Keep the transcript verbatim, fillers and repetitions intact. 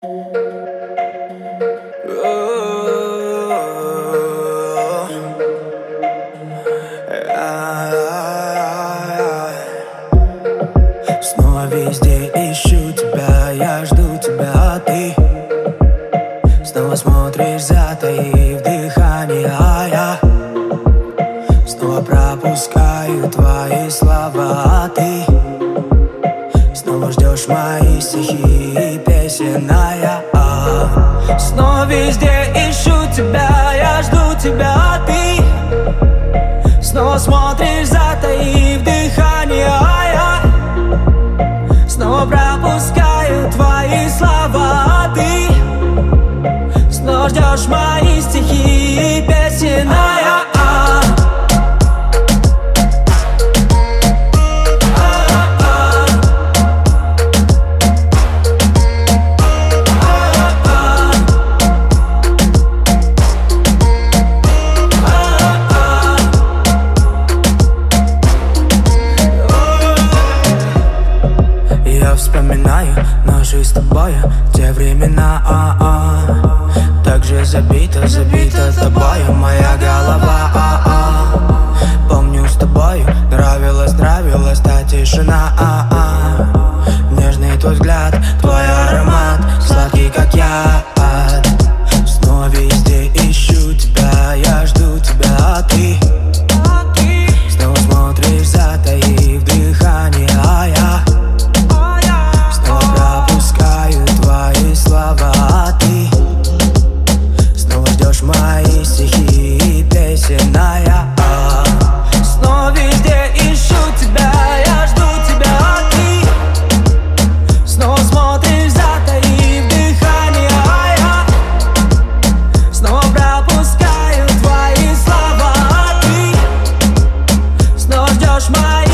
Снова везде ищу тебя, я жду тебя, а ты снова смотришь, затаив дыхание, а я снова пропускаю твои слова, а ты снова ждешь мои стихи и песен, а я снова везде ищу тебя, я жду тебя, а ты снова смотришь, затаив дыхание, а я снова пропускаю твои слова, а ты снова ждешь мои стихи и песен, а я вспоминаю наши с тобой те времена, а-а. Так же забита, забита тобою моя голова, а-а. Помню, с тобою нравилась, нравилась та тишина, а-а. Нежный твой взгляд, твой аромат, сладкий как яд. Снова везде ищу тебя, я жду тебя, а ты снова смотришь, затаив дыхание, а я слова, а ты снова ждешь мои стихи и песен, а я снова везде ищу тебя, я жду тебя, а ты снова смотришь, затаив дыхание, а я снова пропускаю твои слова, а ты снова ждешь мои